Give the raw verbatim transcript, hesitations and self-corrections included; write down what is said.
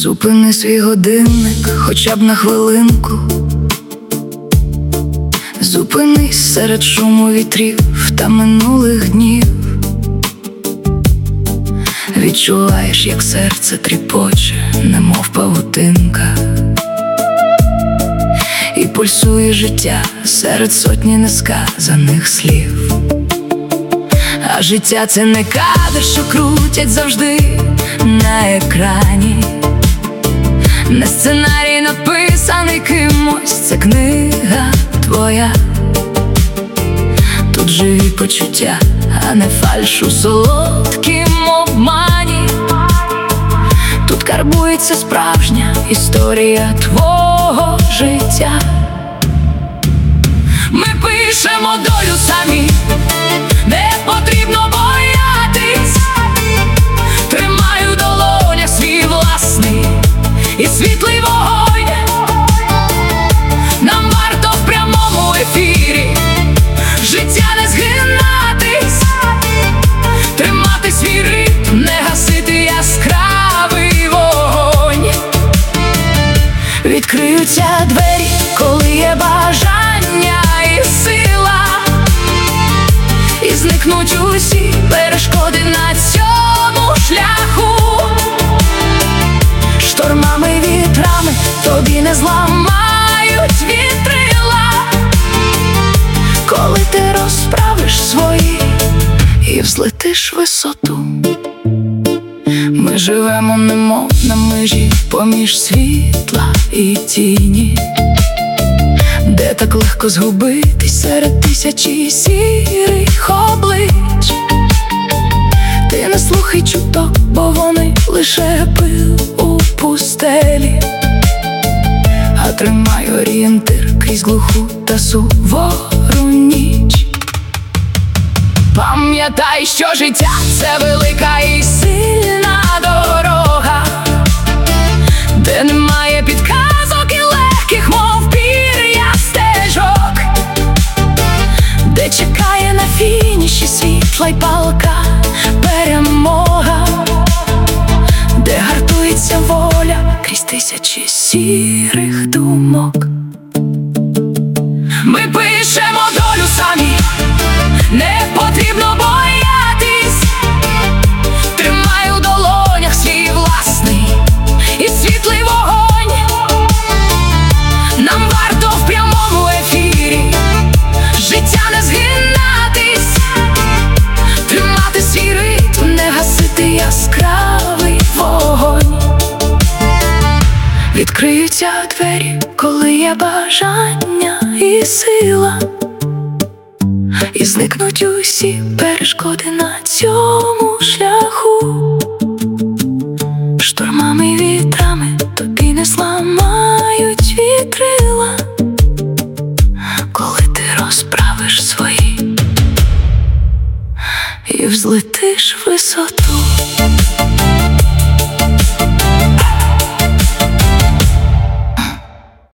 Зупини свій годинник хоча б на хвилинку. Зупинись серед шуму вітрів та минулих днів. Відчуваєш, як серце тріпоче, немов павутинка, і пульсує життя серед сотні несказаних слів. А життя — це не кадр, що крутять завжди на екрані, не сценарій, написаний кимось, це книга твоя. Тут живі почуття, а не фальш у солодкім обмані. Тут карбується справжня історія твого життя. Ми пишемо долю самі, не потрібно боятись. Тримаю в долонях свій власний і світлий вогонь. Нам варто в прямому ефірі життя не згинатись, тримати свій ритм, не гасити яскравий вогонь. Відкриються двері, коли є бажання і сила, і зникнуть усі перешкоди на цьому шляху. Штормами і вітрами тобі не зламають вітрила, коли ти розправиш свої і взлетиш висоту. Ми живемо немов на межі поміж світла і тіні, де так легко згубитись серед тисячі сірих облич. Ти не слухай чуток, бо вони лише пил у пустелі, а тримай орієнтир крізь глуху та сувору ніч. Пам'ятай, що життя — це велика і сильна дорога, де немає підказок і легких, мов пір'я стежок, де чекає на фініші світла й палка перемога, де гартується воля крізь тисячі сірих думок. Ми пишемо долю самі, не потрібно боятись. Тримай у долонях свій власний і світлий вогонь. Нам варто в прямому ефірі життя не згинатись, тримати свій ритм, не гасити яскравий вогонь. Відкриються двері, коли є бажання і сила, і зникнуть усі перешкоди на цьому шляху. Штормами і вітрами тобі не зламають вітрила, коли ти розправиш свої і взлетиш висоту.